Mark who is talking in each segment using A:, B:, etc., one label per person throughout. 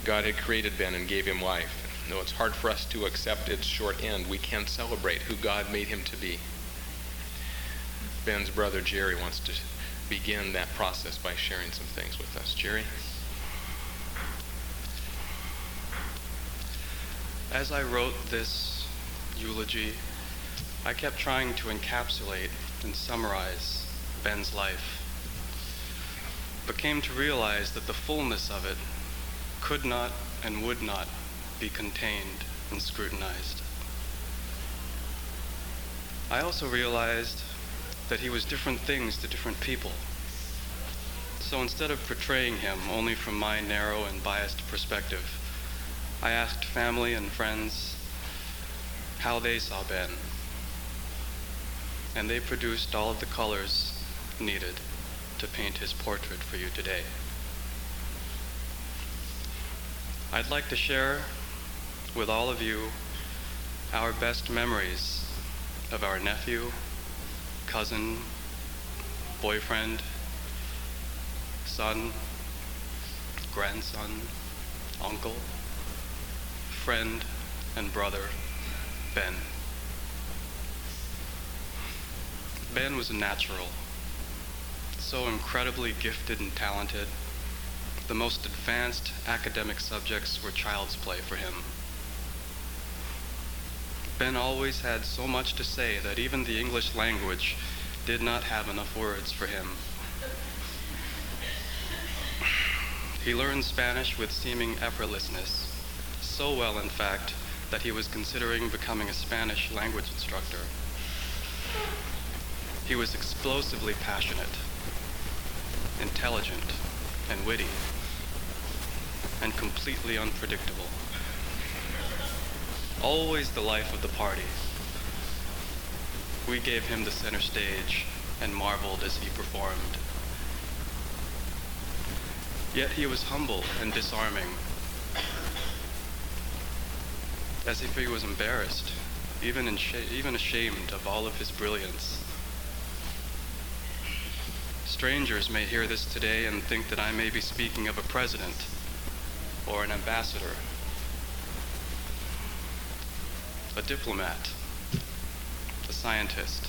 A: God had created Ben and gave him life. Though it's hard for us to accept its short end, we can celebrate who God made him to be. Ben's brother Jerry wants to begin that process by sharing some things with us. Jerry?
B: As I wrote this eulogy, I kept trying to encapsulate and summarize Ben's life, but came to realize that the fullness of it could not and would not be contained and scrutinized. I also realized that he was different things to different people. So instead of portraying him only from my narrow and biased perspective, I asked family and friends how they saw Ben, and they produced all of the colors needed to paint his portrait for you today. I'd like to share with all of you our best memories of our nephew, cousin, boyfriend, son, grandson, uncle, friend, and brother, Ben. Ben was a natural, so incredibly gifted and talented. The most advanced academic subjects were child's play for him. Ben always had so much to say that even the English language did not have enough words for him. He learned Spanish with seeming effortlessness, so well, in fact, that he was considering becoming a Spanish language instructor. He was explosively passionate, intelligent, and witty, and completely unpredictable. Always the life of the party. We gave him the center stage and marveled as he performed. Yet he was humble and disarming, as if he was embarrassed, even ashamed of all of his brilliance. Strangers may hear this today and think that I may be speaking of a president or an ambassador, a diplomat, a scientist.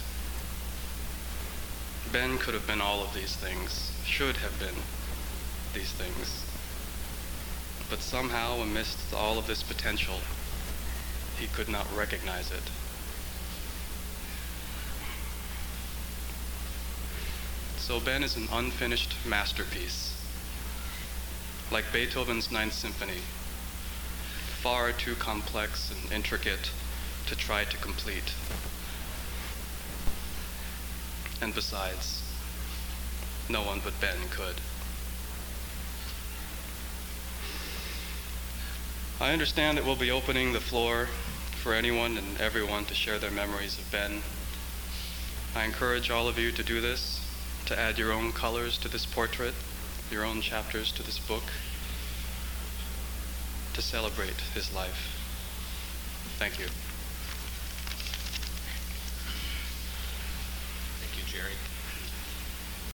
B: Ben could have been all of these things, should have been these things. But somehow, amidst all of this potential, he could not recognize it. So Ben is an unfinished masterpiece, like Beethoven's Ninth Symphony, far too complex and intricate to try to complete. And besides, no one but Ben could. I understand that we'll be opening the floor for anyone and everyone to share their memories of Ben. I encourage all of you to do this, to add your own colors to this portrait, your own chapters to this book, to celebrate his life. Thank you.